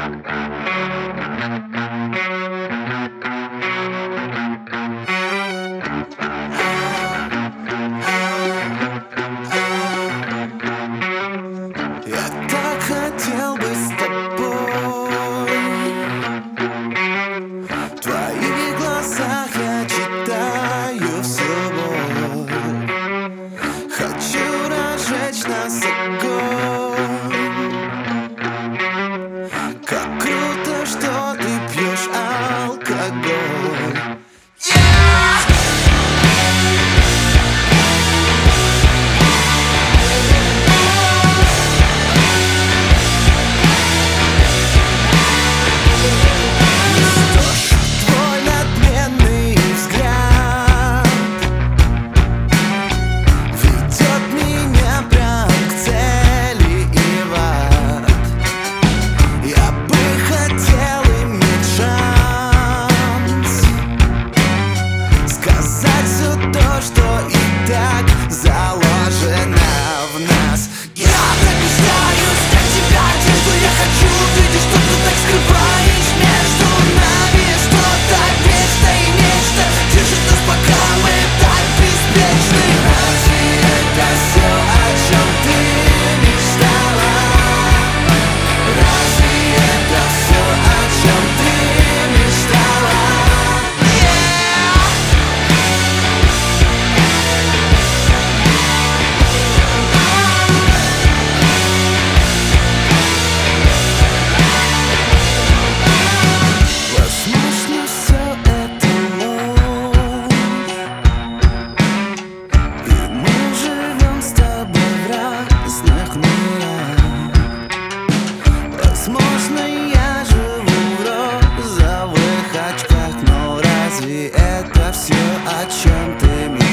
Я так хотел бы с тобой. В твоих глазах я читаю всю боль. Хочу разжечь нас огонь. Как круто, что ты пьешь алкоголь. Возможно, я живу в розовых очках, но разве это все, о чем ты мечтаешь?